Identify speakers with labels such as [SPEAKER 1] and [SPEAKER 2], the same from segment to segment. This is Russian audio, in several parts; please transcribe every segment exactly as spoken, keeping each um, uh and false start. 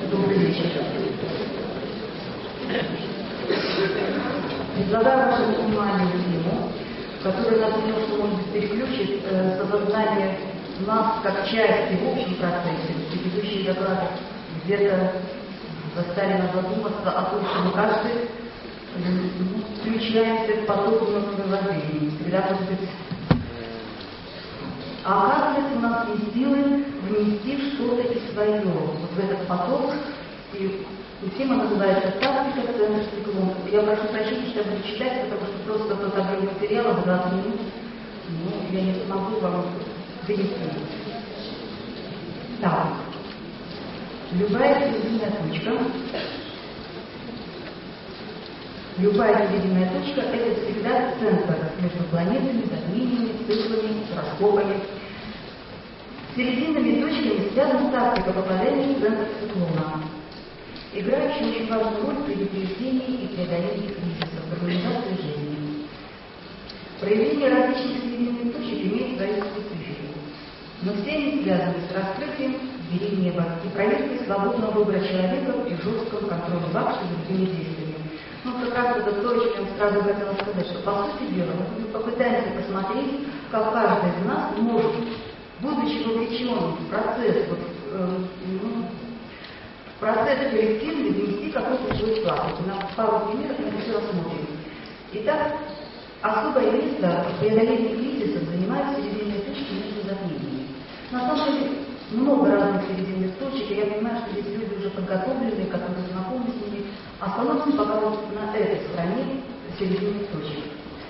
[SPEAKER 1] Добрый вечер. Предлагаю вашему вниманию тему, которая нас немножко, может быть, переключит э, сознание нас как части в общем процессе. Предыдущие доклады где-то заставили нас задуматься о том, что мы каждый включаемся в поток мертвой воды. Всегда, может быть, а оказывается, у нас есть силы внести что-то из своего вот в этот поток. И, и тема называется «Тактика центр циклон». Я прошу прощения, что я буду читать, потому что просто тот объем материала в двадцать минут, ну, я не смогу вам донести. Так. Любая серединная точка, любая серединная точка – это всегда центр между планетами, затмениями, циклами, гороскопами. С серединными точками связана тактика попадания в центр циклона, играющая очень важную роль при предупреждении и преодолении кризисов в организации жизни. Проявление различных серединных точек имеет свою специфику, но все они связаны с раскрытием двери неба и проверкой свободного выбора человека при жестком контроле вакши за любыми действиями. Ну, как раз это то, что я сразу хотела сказать, что, по сути дела, мы попытаемся посмотреть, как каждый из нас может, будучи вовлеченным в процесс, вот, э, ну, в процесс коллективный, внести какой-то свой вклад. Вот на пару примеров мы все рассмотрим. Итак, особое место в преодолении кризисов занимают серединные точки между затмениями. На самом деле, много разных серединных точек, и я понимаю, что здесь люди уже подготовленные, которые знакомы с ними. Остановимся пока вот на этой стороне серединных точек.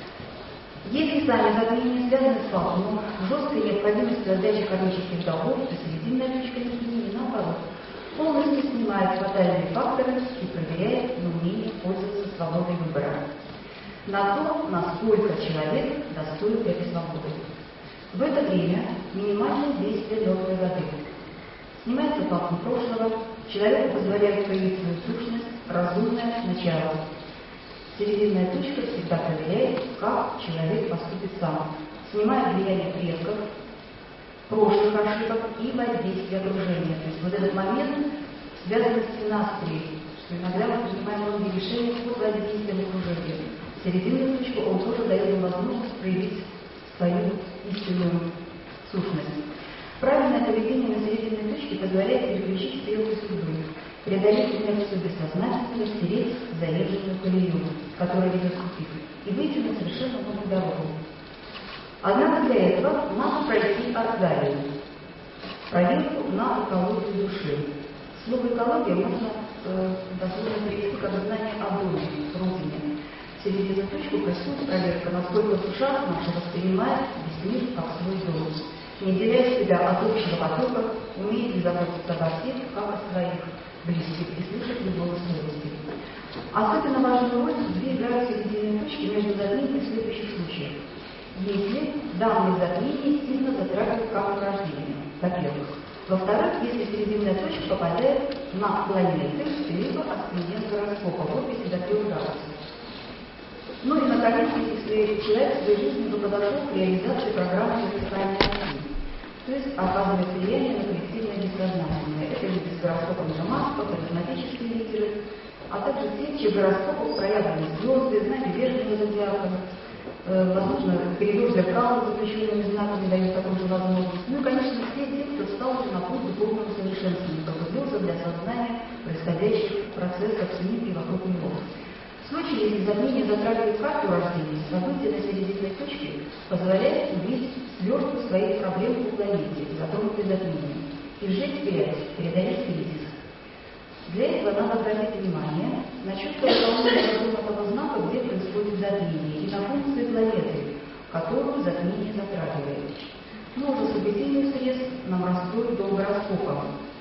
[SPEAKER 1] Если сами затмения связаны с фактом, жесткой необходимостью отдачи кармических долгов, то серединная точка между ними, наоборот, полностью снимает фатальные факторы и проверяет на умение пользоваться свободой выбора. На то, насколько человек достоин этой свободы. В это время минимальное действие мертвой воды. Снимается фактор прошлого, человеку позволяет проявить свою сущность, разумное начало. Серединная точка всегда проверяет, как человек поступит сам, снимая влияние предков, прошлых ошибок и воздействия окружения. То есть вот этот момент связанности нас встреч, что иногда мы принимаем многие решения под воздействием окружения. Серединную точку он тоже дает нам возможность проявить свою истинную сущность. Правильное поведение на серединной точке позволяет переключить стрелку судьбы, преодолеть инерцию бессознательного, стереть заезженную колею, которая ведет в тупик, и выйти на совершенно новую дорогу. Однако для этого надо пройти аркадию, проверку на экологию души. Слово «экология» можно э, дословно перевести как знание о доме, родине. В серединную точку происходит проверка, насколько душа наша воспринимает весь мир как свой дом, не отделяя себя от общего потока, умеет ли заботиться обо всех, как о своих близких, и слышать ли голос совести. Особенно важную роль в две играют серединные точки между затмениями в следующих случаях. Если данные затмения сильно затрагивают карту рождения, во-первых. Во-вторых, если серединная точка попадает на планеты, либо асцендент гороскопа в области до трех градусов. Ну и, наконец, если человек в своей жизни подошел к реализации программы вертикальной оси, то есть оказывает влияние на коллективное бессознательное. Это люди с гороскопом Дамаска, харизматические лидеры, а также те, чьи гороскопы проявлены звезды, знаки верхнего зодиака, э, возможно, перевод зеркала с запрещенными знаками дает такую же возможность. Ну и, конечно, все те, кто стал уже на путь духовного совершенствования, пробудился для осознания происходящих процессов в мире и вокруг него. В случае, если затмение затрагивает карту рождения, события на серединной точке позволяет увидеть свертку своих проблем по планете, затронутой затмением, и сжечь вперед, преодолеть кризис. Для этого надо обратить внимание на четкое выполнение того знака, где происходит затмение, и на функции планеты, которую затмение затрагивает. Много событийных средств нам раскроют до гороскопа.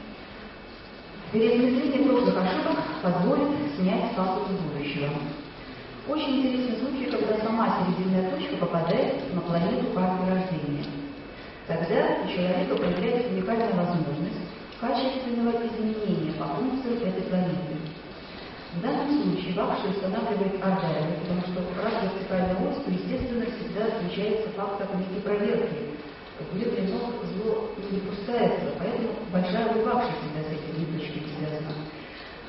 [SPEAKER 1] Переосмысление прошлых ошибок позволит снять статус будущего. Очень интересный случай, когда сама серединная точка попадает на планету карты рождения. Тогда у человека появляется уникальная возможность качественного изменения по функциям этой планеты. В данном случае Вакши устанавливает аргайлы, потому что раз вертикальная ось, то, естественно, всегда включается фактор некой проверки. Где клинок зло не пускается, поэтому большая роль Вакши всегда с этими точками связана.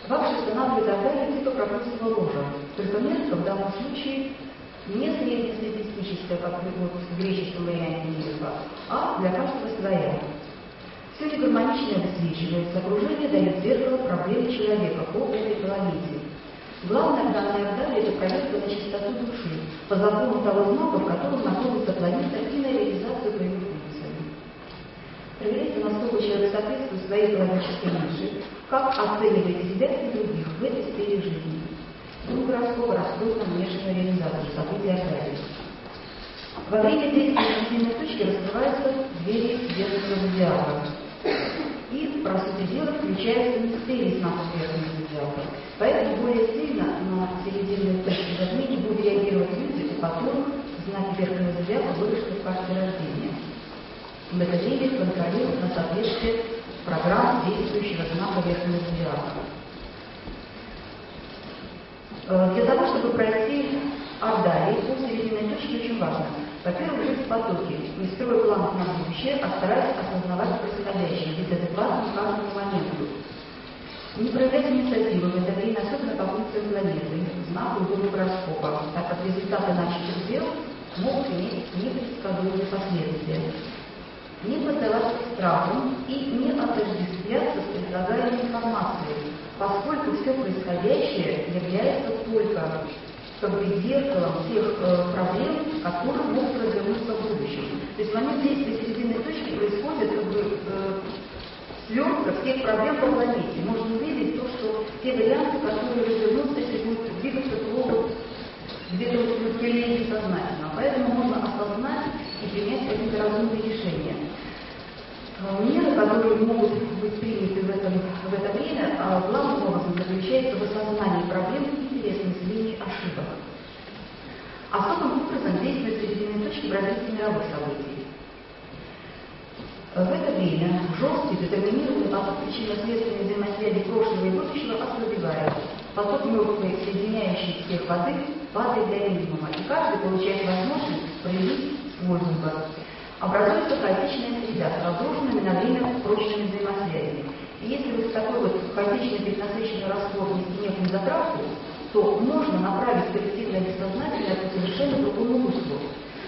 [SPEAKER 1] Вакш устанавливает ордалию типа пропустного ложа, только место в данном случае не среднестатистическое, как вот в греческом варианте мира, а для каждого своя. Все негармоничное высвечивается, окружение дает зеркало проблем человека по этой планете. Главное в данной ордалии – это проверка на чистоту души, по закону того знака, в котором находится планета, и на реализацию по его функциям. Проверяйте, насколько человек соответствует своей экологической нише, как оценивает себя и других в этой сфере жизни. Друг гороскопа раскроет на внешнюю реализацию событий ордалии. Во время действия срединной точки раскрываются двери детского зодиака. И, по сути дела, включается мистерий знаков верхнего зодиака. Поэтому более сильно на серединной точке затмения будут реагировать люди, у которых знаки верхнего зодиака выросшли в карте рождения. В это время контролируют на соответствие программ действующего знака верхнего зодиака. Для того, чтобы пройти ордалии по серединной точке, очень важно. Во-первых, жить в потоке, не строя планов на будущее, а стараясь осознавать происходящее, быть адекватным каждому моменту. Не проявлять инициативу в это время, особенно по функциям планеты, знаку дома гороскопа, так как результаты начатых дел могут иметь непредсказуемые последствия. Не поддаваться страхам и не отождествляться с предлагаемой информацией, поскольку все происходящее является только как бы зеркалом тех э, проблем, которые могут развернуться в будущем. То есть в момент действия серединной точки происходит как бы э, свертка всех проблем по планете. Можно увидеть то, что те варианты, которые развернутся, если будут двигаться плохо, где-то в коллегии сознательно. Поэтому можно осознать и принять какие-то разумные решения. Меры, которые могут быть приняты в, этом, в это время, главным образом заключается в осознании проблем и переосмыслении ошибок. Особым образом действует серединные точки в развитии мировых событий. В это время жесткий, детерминированный поток причинно-следственной взаимосвязи прошлого и будущего ослабевает. Поток мертвой, соединяющий всех воды, падает до минимума, и каждый получает возможность проявить свой выбор. Образуется хаотичная среда с разрушенными на время прочными взаимосвязями. И если вы в такой вот хаотичный, перенасыщенный раствор внести некую затравку, то можно направить коллективное бессознательное по совершенно другому руслу.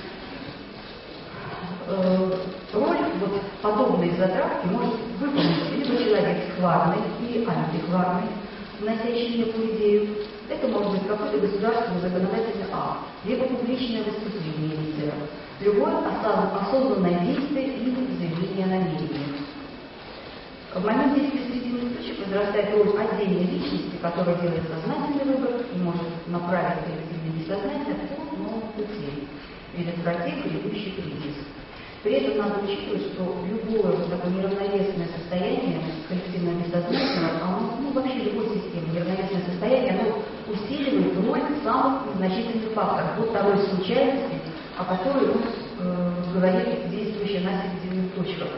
[SPEAKER 1] Э, роль вот подобной затравки может выполнить либо человек хварный или антихварный, вносящий некую идею. Это может быть какой-то государственный законодательный акт, либо публичное выступление лидера, любое осознанное действие или заявление о намерении. В момент действия серединных точек возрастает роль отдельной личности, которая делает сознательный выбор и может направить коллективное бессознательное по новому пути, предотвратив грядущий кризис. При этом надо учитывать, что любое вот такое неравновесное состояние коллективного бессознательного, оно, ну вообще любой системы, неравновесное состояние, оно усиливает роль самых незначительных факторов, вот второй случайности, о которой мы э, говорили, действующая на серединных точках.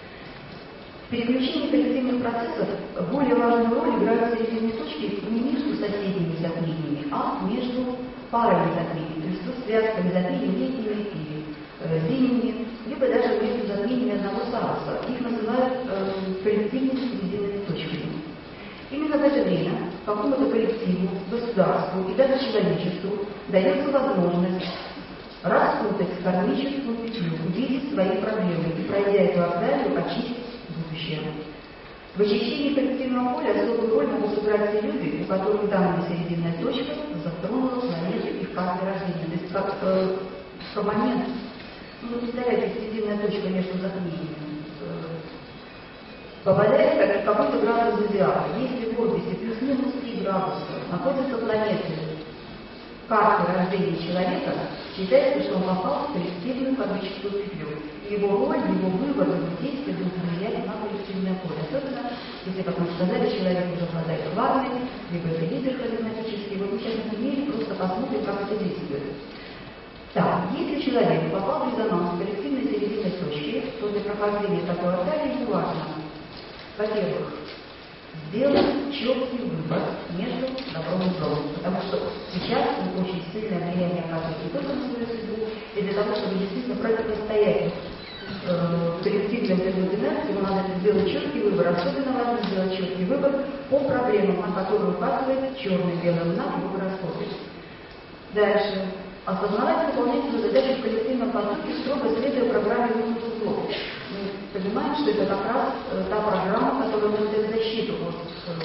[SPEAKER 1] В переключении коллективных процессов более важную роль играют серединные точки не между соседними затмениями, а между парами затмений, то есть с связками затмений летними или э, зимними, либо даже между затмениями одного саруса. Их называют э, коллективными серединными точками. Именно в это время какому-то коллективу, государству и даже человечеству дается возможность распутать кармическую петлю, увидеть свои проблемы и, пройдя эту ордалию, очистить будущее. В очищении коллективного поля особую роль могут сыграть те люди, у которых данная серединная точка затронула планету и в карте рождения. То есть как э, в момент, ну, представляете, серединная точка между затмениями э, попадает как какой-то градус зодиака. Если в орбите плюс-минус три градуса находятся планеты карты рождения человека, считается, что он попал в коллективную кармическую петлю. Его роль, его выбор, его действия будут влиять на коллективное поле. Особенно, если, как мы сказали, человек уже обладает хварной, либо это лидер харизматический. Вот мы сейчас на примере просто посмотрим, как это действует. Так, если человек попал в резонанс коллективной серединной точки, то для прохождения такой ордалии ему важно, во-первых, сделать четкий выбор между добром и злом. Потому что сейчас он очень сильное влияние оказывает не только на свою судьбу, и для того, чтобы действительно противостоять в коллективном субординации ему надо сделать четкий выбор. Особенно важно сделать четкий выбор по проблемам, на которые указывает черный белым знак его гороскопе. Дальше. Осознавать и выполнять свою задачу в коллективном потоке, строго следуя программе «Лунных узлов». Мы понимаем, что это как раз та программа, которая дает защиту, вот,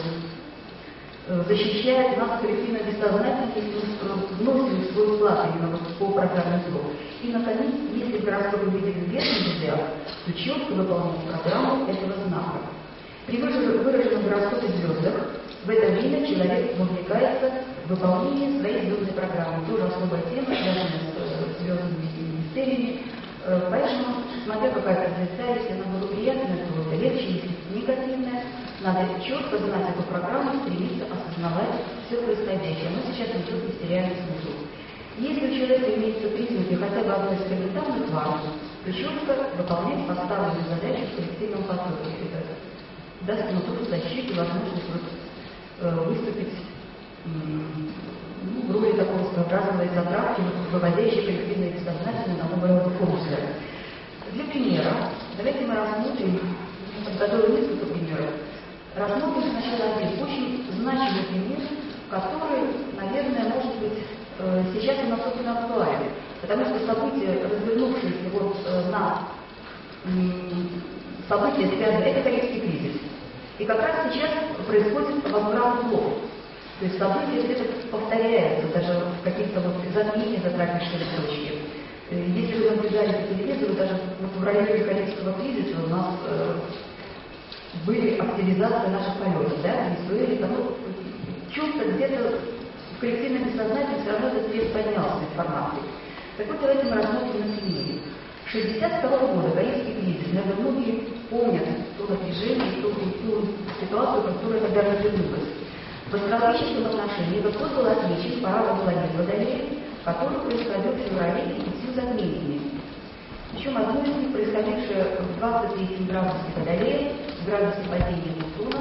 [SPEAKER 1] э, защищает нас коллективно бессознательно, если мы вносим свой вклад именно вот по программе «Узлов». И, наконец, если в гороскопе выделен верхний зодиак, то четко выполнять программу этого знака. При выраженном гороскопе звездах в это время человек вовлекается в выполнение своей звездной программы. Тоже особая тема, связанная с звездными мистериями. Поэтому, смотря какая-то звезда, если она благоприятная, то это легче, если негативная. Надо четко знать эту программу, стремиться осознавать все происходящее. Мы сейчас идем в мистериальный смысл. Если у человека имеются признаки хотя бы одной из элементарных ванн, то четко выполнять поставленную задачу в коллективном потоке. Это даст ему тоже защиту, возможность вот, э, выступить м, ну, в роли такого своеобразного изотравки, выводящей коллективное бессознательное на новый уровень функции. Для примера, давайте мы рассмотрим, подготовим несколько примеров. Рассмотрим сначала один очень значимый пример, который, наверное, может быть, э, сейчас у нас особенно актуален, потому что события, развернувшиеся вот э, на м, события, связанные, это корейский кризис. И как раз сейчас происходит возврат узлов. То есть события где-то повторяются, даже в каких-то вот затмениях затрагивающих точки. Если вы наблюдали по телевизору, даже вот в районе корейского кризиса у нас э, были активизации наших полетов, да, в Венесуэле, потому чувство где-то в коллективном бессознательном все равно этот свет поднялся информации. Так вот, давайте мы рассмотрим на примере. шестьдесят второго года корейский кризис, наверное, многие помнят то напряжение, ту, ту ситуацию, которая тогда развернулась. В астрологическом отношении этот год был отмечен парадом планет Водолея, который происходил в феврале и пятью затмениями. Причем одно из них, происходившее в двадцать третьем градусе Водолея, в градусе падения Нептуна,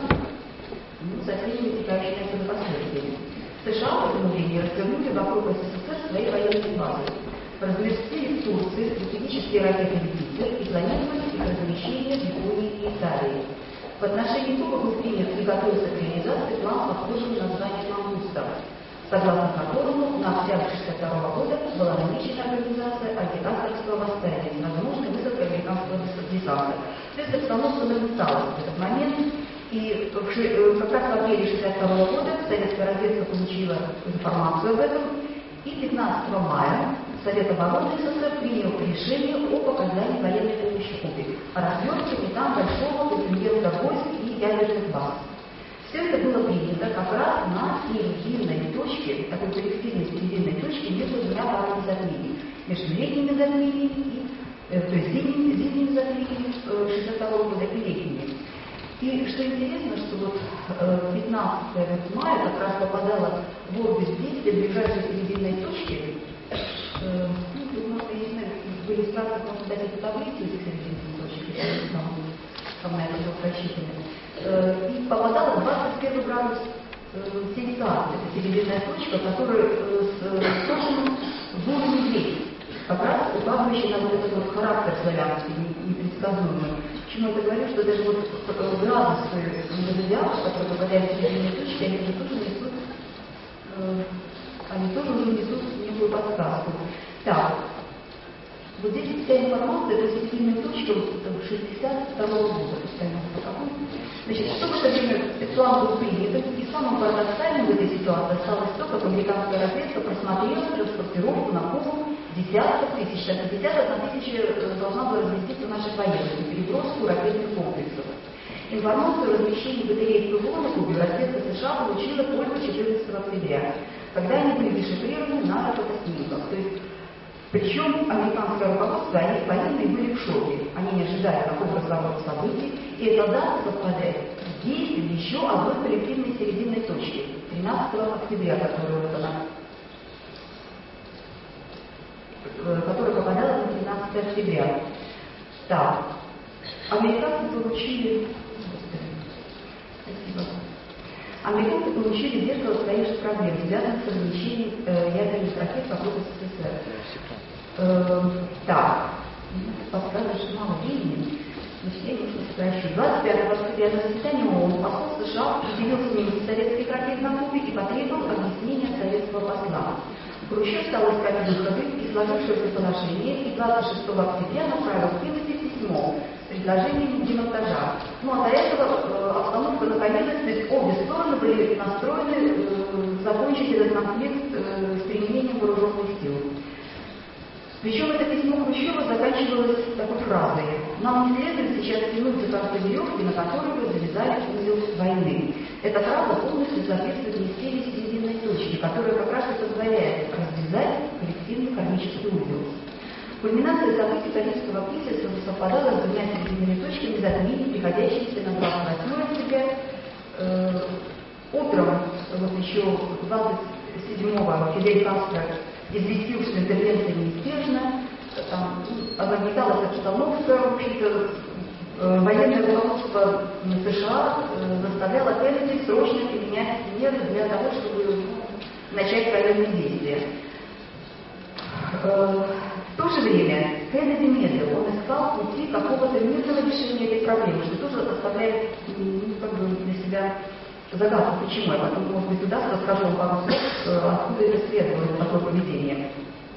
[SPEAKER 1] ну, со всеми вытекающими отсюда последствиями. США в этом времени развернули вокруг СССР свои военные базы. Разместили в Турции стратегические ракеты «Юпитер» и планировали их размещение в Японии и Италии. В отношении Куба был принят и готовился к реализации план с похожим названием «Мангуста», согласно которому на октябрь шестьдесят второго года была намечена организация антикастерского восстания с возможной высадкой американского десанта. То есть обстановка нагнеталась в этот момент, и как раз в апреле шестьдесят второго года советская разведка получила информацию об этом, и пятнадцатого мая Совет обороны СССР принял решение о оказании военной помощи Кубе, о развертывании там большого контингента войск и ядерных баз. Все это было принято как раз на серединной точке, такой коллективной серединной точке между двумя парами затмений, между летними затмениями, и, э, то есть зимними, зимними затмениями шестьдесят второго года и летними. И что интересно, что вот э, пятнадцатого мая как раз попадало в область действия ближайшей серединной точки. Э, ну, можно, я не знаю, в иллюстрациях можно дать эту таблицу этих серединных точек, если там, там на это было рассчитано. Э, и попадало в двадцать первый градус э, Цельсия, это серединная точка, которая э, с сошенным бурым медведем, как раз указывающий на вот этот вот характер славянский, непредсказуемый. Почему я это говорю, что даже вот градусы зодиака, которые попадают в серединные точки, они уже тоже несут, э, они тоже уже несут некую подсказку. Так, вот здесь вся информация, это серединная точка шестьдесят второго года, значит, что в это время план был принят, и самым парадоксальным в этой ситуации осталось то, как американская разведка просмотрела транспортировку на Кубу десятков тысяч, так пятьдесят на тысячи должна была разместиться наших военных, переброску ракетных комплексов. Информацию о размещении батареи ПВО на Кубе разведка США получила только четырнадцатого октября, когда они были дешифрированы на фотоснимках. То есть, причем американское руководство, они военные были в шоке. Они не ожидали такого разворота событий, и эта дата совпадает с действием еще одной коллективной серединной точки, тринадцатого октября, которая вот она, которая попадала на тринадцатое октября. Так, американцы получили... Спасибо. Американцы получили зеркало своих же проблем, связанных с размещением э, ядерных ракет вокруг СССР. Э, так, подсказывает, что мало времени. Значит, я не сокращу. двадцать пятого октября на заседании ООН посол США разделил с ним советских ракет на Кубе и потребовал объяснения от советского посла. Хрущев стал искать выходы из сложившегося положения и двадцать шестого октября направил в Кеннеди письмо с предложением демонтажа. Ну а до этого э, обстановка накалилась, то есть обе стороны были настроены э, закончить этот конфликт э, с применением вооруженных сил. Причем это письмо Хрущева заканчивалось такой фразой: «Нам не следует сейчас тянуть за концы веревки, на которую вы завязали узел войны». Эта фраза полностью соответствует мистерии серединной точки, которая как раз и позволяет развязать коллективный кармический узел. Кульминация событий Карибского кризиса совпадала с двумя серединными точками затмений, приходящимися на двадцать восьмого октября. Э, утром, вот еще двадцать седьмого Фидель Кастро известил, что интервенция неизбежна, там нагнеталась обстановка, в общем-то, э, военное руководство США э, заставляло Кеннеди срочно применять меры для того, чтобы начать военные действия. Э, в то же время Кеннеди медлил, он искал пути какого-то мирного решения этой проблемы, что тоже оставляет, ну, как бы для себя загадку, почему. Я потом, может быть, туда расскажу вам пару слов, откуда это следовало, такое поведение.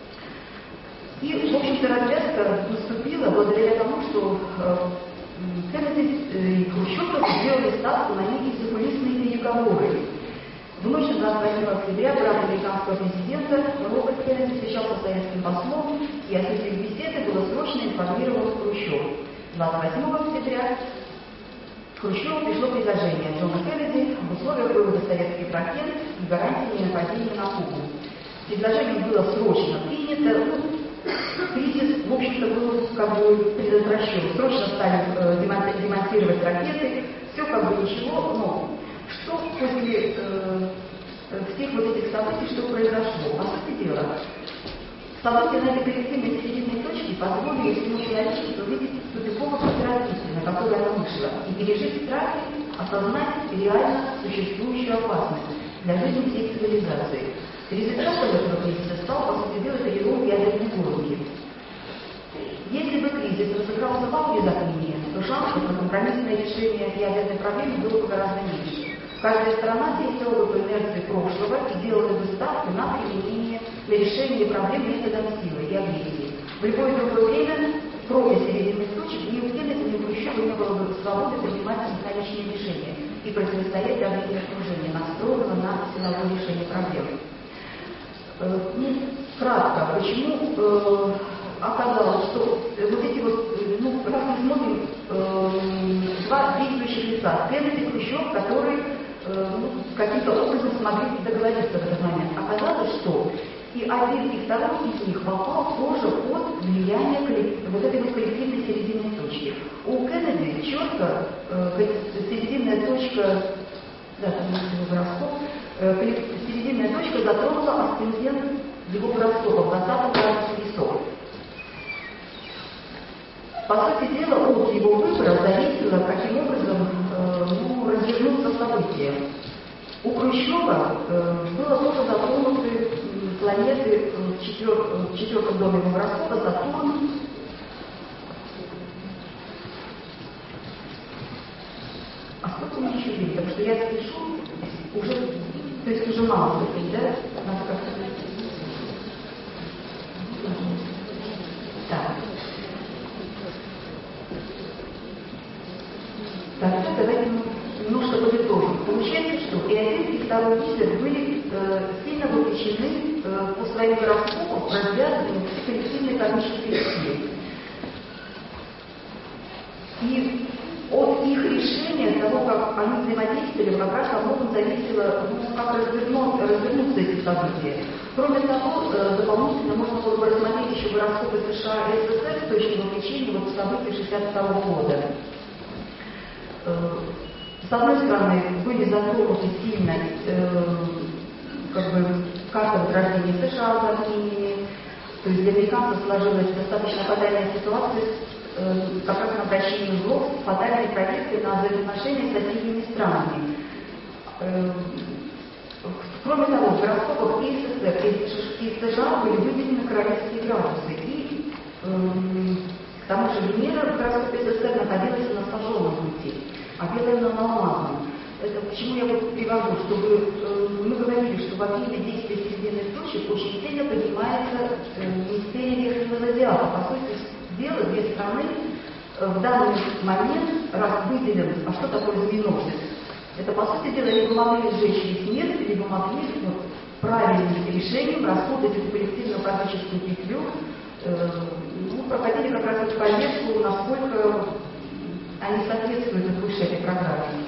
[SPEAKER 1] И, в общем-то, развязка наступила благодаря тому, что э, Кеннеди и Хрущев сделали ставку на некие закулисные переговоры. В ночь двадцать восьмого октября брат американского президента Роберт Кеннеди встречался с советским послом, и о сути беседы было срочно информирован Хрущев. двадцать восьмого октября Хрущеву пришло предложение Джона Кеннеди об условиях вывода советских ракет и гарантии нападения на Кубу. Предложение было срочно принято. Кризис, в общем-то, был как бы предотвращен. Срочно стали э, демонтировать ракеты. Все как бы ничего, но что после э, всех вот этих событий, что произошло? По сути дела, события на этой коллективной серединной точке позволили всему человечеству увидеть тупиковое развитие, на которое оно вышло, и пережить страхи, осознать реально существующую опасность для жизни всей цивилизации. Результатом этого кризиса стал, по сути дела, перелом ядерной гонки. Если бы кризис разыгрался в августе затмения, то шансов на компромиссное решение ядерной проблемы было бы гораздо меньше. Каждая страна действовала бы по инерции прошлого и делала бы ставку на применение для решения проблем методом силы и агрессии. В любое другое время, кроме середины точек, ни у Кеннеди, ни у Хрущева не было бы свободы принимать единоличные решения и противостоять давлению окружения, настроенного на силовое решение проблем. Э, ну, кратко, почему э, оказалось, что вот эти вот, ну, как мы смотрим, э, два действующих лица, Кеннеди и Хрущев, которые э, ну, каким-то образом смогли договориться в этот момент. Оказалось, что и один, и второй из них попал тоже под влияние вот этой вот коллективной серединной точки. У Кеннеди четко э, серединная точка, да, там его гороскоп, э, серединная точка затронула асцендент его гороскопа в двадцатом градусе весов. По сути дела, от его выбора зависело, каким образом э, ну, развернутся события. У Хрущева э, было тоже затронуты планеты в, четвер... в четвертом доме его гороскопа Сатурн. А сколько мне еще времени? Потому что я спешу уже, то есть уже мало времени, да? Надо как-то... Так. Тогда давайте немножко подытожим. Получается, что и один, и второй лидер были э, сильно вовлечены э, по своим гороскопам в развязывание коллективной кармической силы. И от их решения, от того, как они взаимодействовали, как раз во многом зависело, ну, как развернут, развернутся эти события. Кроме того, э, дополнительно можно было бы рассмотреть еще гороскопы США и СССР с точки вовлечения вот в события шестьдесят второго года. С одной стороны, были затронуты сильно э, как бы, карта возрождения США в Армении, то есть для американцев сложилась достаточно фатальная ситуация, э, как раз на обращении злов, с фатальной проекцией на взаимоотношения с соседними странами. Э, кроме того, в гороскопах и СССР, и США были выделены королевские градусы, и э, К тому же Венера в гороскопе СССР находилась на сожженном пути, а Белая на алмазном. Это почему я вот привожу, чтобы э, мы говорили, что во время действия серединных точек очень сильно поднимается э, мистерия верхнего зодиака. По сути дела, две страны э, в данный момент раз выделены. А что такое звеносец? Это, по сути дела, либо могли сжечь весь мир, либо могли вот, правильным решением распутать эту коллективную кармическую петлю, э, ну, проходили как раз эту проверку, насколько они соответствуют высшей этой программе.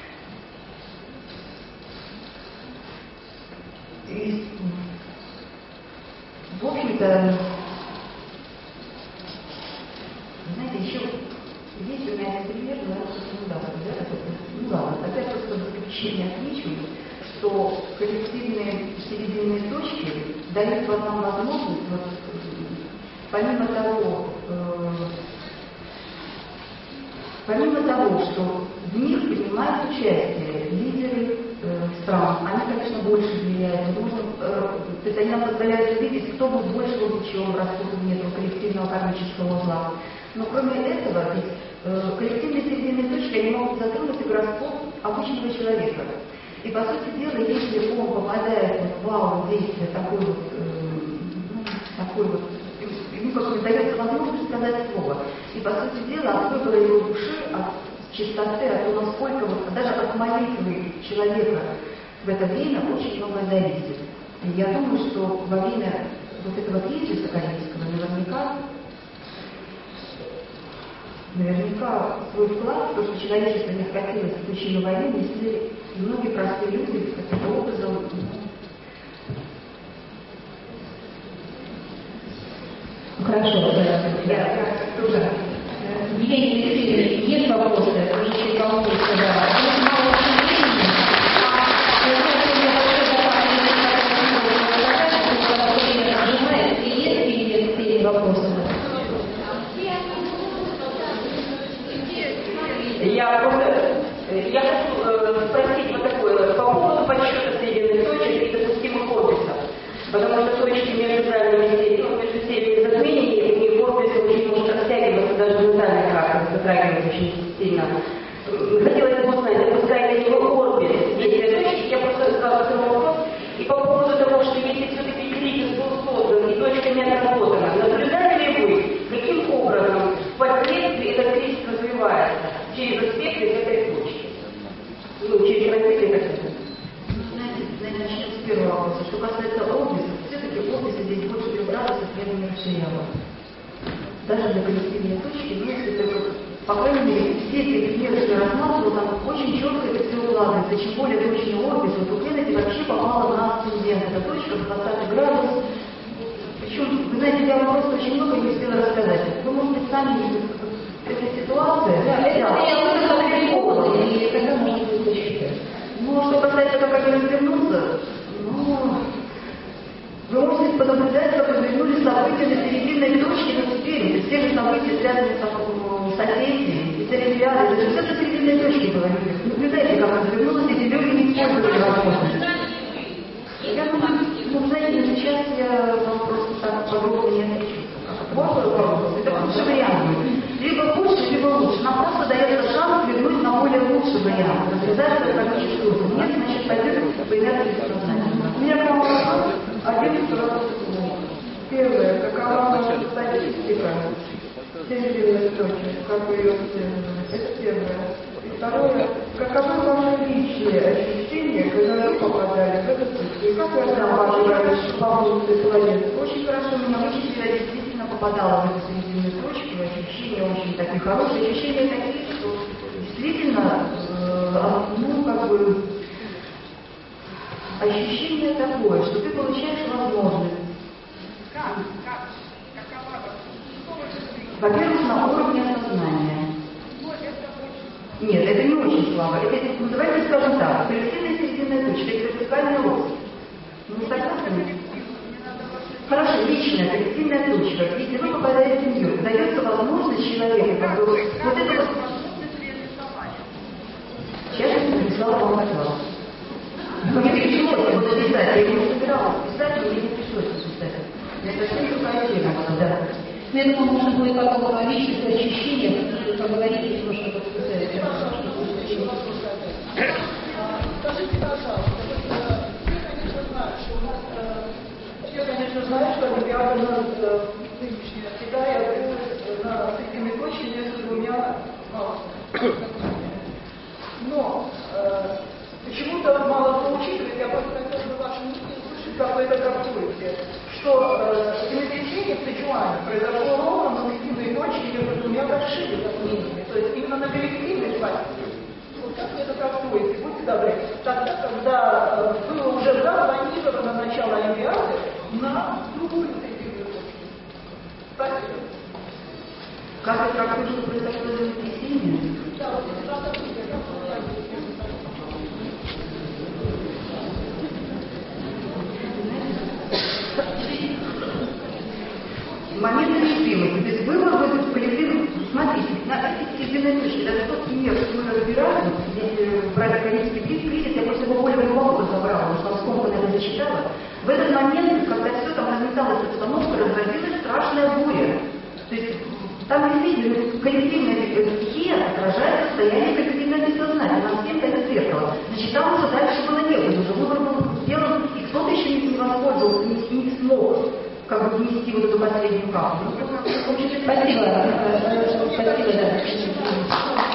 [SPEAKER 1] И, в общем-то, знаете, еще есть у меня пример, но это не даст, да? Ну ладно, тогда я просто в заключение отмечу, что коллективные серединные точки дают нам возможность, вот, помимо того, э, помимо того, что в них принимают участие лидеры э, стран, они, конечно, больше влияют, нужно, э, то есть они нам позволяют увидеть, кто будет больше вовлечен в распутывание этого коллективного кармического зла. Но кроме этого, ведь э, коллективные серединные точки, они могут затронуть и гороскоп обычного человека. И, по сути дела, если он попадает вот в ауру действия такой вот, э, ну, такой вот, ему как-то дается возможность сказать слово. И, по сути дела, от выбора его души, от чистоты, от того, насколько, вот, даже от молитвы человека в это время очень многое зависит. И я думаю, что во время вот этого кризиса корейского наверняка, наверняка свой вклад, то, что человечество не скатилось в причину войны, несли многие простые люди каким-то образом.
[SPEAKER 2] Хорошо, да, я тоже. Есть, есть вопросы, еще вопросы, да. Мало времени, и есть перед вопросом.
[SPEAKER 3] Я просто, я хочу э, спросить вот такое, по поводу подсчета средних точек и допустимых орбисов. Потому что точки между дальними, ну, между сериями затмений, у них орбис очень может растягиваться, даже ментальный характер затрагивается очень сильно. Хотелось бы узнать, допускает ли его орбис действия точки, я просто задала такой вопрос. И по поводу того, что если все-таки кризис был создан и точка не отработана, наблюдали ли вы, каким образом впоследствии этот кризис развивается через аспекты этой точки? Ну, через развитие этой точки.
[SPEAKER 1] Начнем с первого вопроса. Что касается орбиса, все-таки орбиса здесь больше трех градусов я не расширяла. Даже для коллективной точки, ну, если только, по крайней мере, все эти примеры, что я рассматривала, там очень четко это все укладывается. Чем более точный орбис, вот у Кеннеди вообще попала на асцендент. Это точка в двадцатый градус. Причем, вы знаете, я вам просто очень много не успела рассказать. Вы можете сами видеть эта ситуация.
[SPEAKER 2] Да, это я уже опубликовала, и когда можно будет посчитать.
[SPEAKER 1] Ну, что касается, как они развернутся, ну, вы можете понаблюдать, как развернулись события на серединной точке на спереди. Все же события связаны с соседями, и с Олимпиадой. Это все на серединной точке было. Наблюдайте, как развернулось, эти люди не использовали возможность. Я думаю, ну, знаете, сейчас я вам просто так подробно не отвечу. Это лучший вариант. Либо хуже, либо лучше. Нам просто дается шанс вернуть на более лучший вариант. Развязать свою кармическую суть. Нет, значит, пойдем по энергии сознания.
[SPEAKER 4] У меня к вам вопрос. Один вопрос. Первое. Какова статистика серединной точки? Как вы ее исследуете? Это первое. Второе. Каковы ваши личные ощущения, когда вы попадали в этот случай? Как вы останавливаете по функции планеты?
[SPEAKER 1] Очень хорошо, меня очень я действительно попадала в эту серединную точку, ощущения очень такие хорошие, ощущения такие, что действительно, э, ну, как бы, ощущение такое, что ты получаешь возможность.
[SPEAKER 4] Как? Как? Какова?
[SPEAKER 1] Во-первых, на уровне осознания. Нет, это не очень слабо. Это, ну, давайте скажем так, коллективная серединная точка, это вертикальный рост. Ну, согласны? Хорошо, личная коллективная точка. Если вы попадаете в нее, дается возможность человеку, как бы, вот это вот... Сейчас я написала вам доклад. Мне пришлось его написать, я его не собиралась писать, но мне не пришлось писать. Это совсем другая тема была, да.
[SPEAKER 2] Я думаю, можно будет как личность очищения, поговорить немножко по специалистам.
[SPEAKER 4] Скажите, пожалуйста, все, конечно, знают, что у нас, все, конечно, знают, что Олимпиада у нас нынешняя в Китае открылась на средней точке между двумя массами. Но э, почему-то мало кто учитывает, я просто хотела бы ваше мнение услышать, как вы это трактуете, что э, землетрясение в Сычуане произошло ровно на средней точке между двумя большими затмениями, то есть именно на коллективной платье. Вот как вы это трактуете? Будьте добры. Тогда, когда э, было уже запланировано начало Олимпиады на другую среднюю точку. Спасибо.
[SPEAKER 1] Как это трактуешь, что произошло землетрясение?
[SPEAKER 4] Да, вот это правда, я
[SPEAKER 1] момент терпимости. То есть выбор в эту коллективную... Смотрите, на этих динамичных, даже тот пример, что мы разбираем, если брать количество кризис, я просто его более глубоко разобрала, потому что сколько я это зачитала. В этот момент, когда все там разметалась обстановка, разразилась страшная буря. То есть там действительно коллективная стихия отражает состояние коллективного бессознания. Нам всем это зеркало. Значит, там уже дальше было некуда. Уже выбор был сделан, и кто-то еще не воспользовался, не, не смог как бы внести вот эту последнюю каплю.
[SPEAKER 2] Спасибо. Спасибо, да.